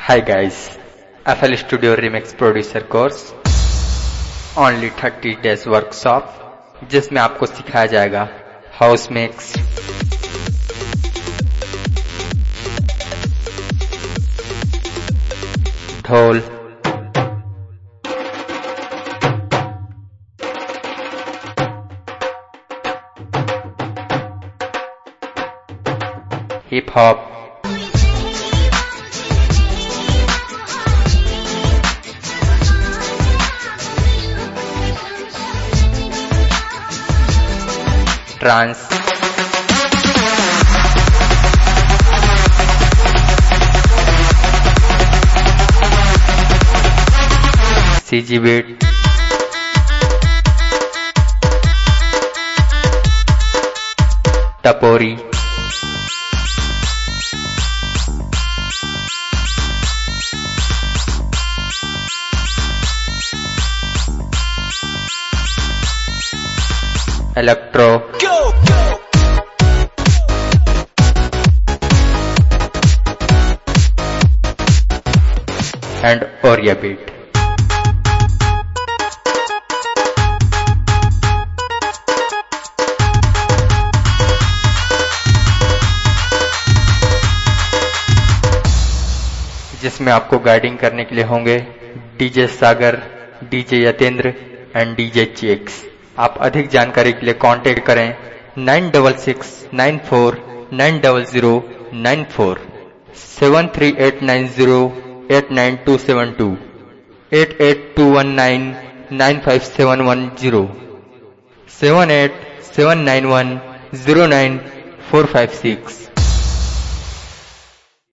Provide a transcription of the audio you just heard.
Hi guys, FL Studio Remix Producer course only 30 days workshop जिसमें आपको सिखाया जाएगा house mix, dhol, hip hop, trance, CG beat, tapori, electro, and Oriya beat. जिसमें आपको guiding करने के लिए होंगे DJ Sagar, DJ Yatendra and DJ चेक्स। आप अधिक जानकारी के लिए कांटेक्ट करें 9669490094, 73890899272, 8821995710, 78791094456।